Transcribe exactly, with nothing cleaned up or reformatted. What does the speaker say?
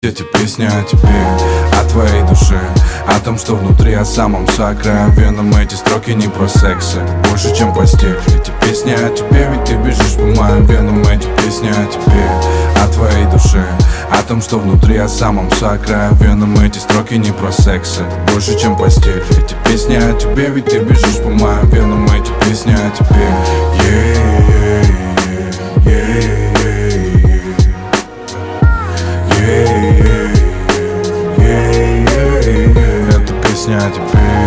Эти песни о тебе, о твоей душе, о том, что внутри, о самом сокровенном. Эти строки не про секс, это больше, чем постель. Эти песни о тебе, ведь ты бежишь по моим венам. Эти песни о тебе, о твоей душе, о том, что внутри, о самом сокровенном. Эти строки не про секс, это больше, чем постель. Эти песни о тебе, ведь ты бежишь по моим венам. Эти песни о тебе, yeah, yeah, yeah, yeah. Yeah, yeah, yeah, yeah. Это песня о тебе.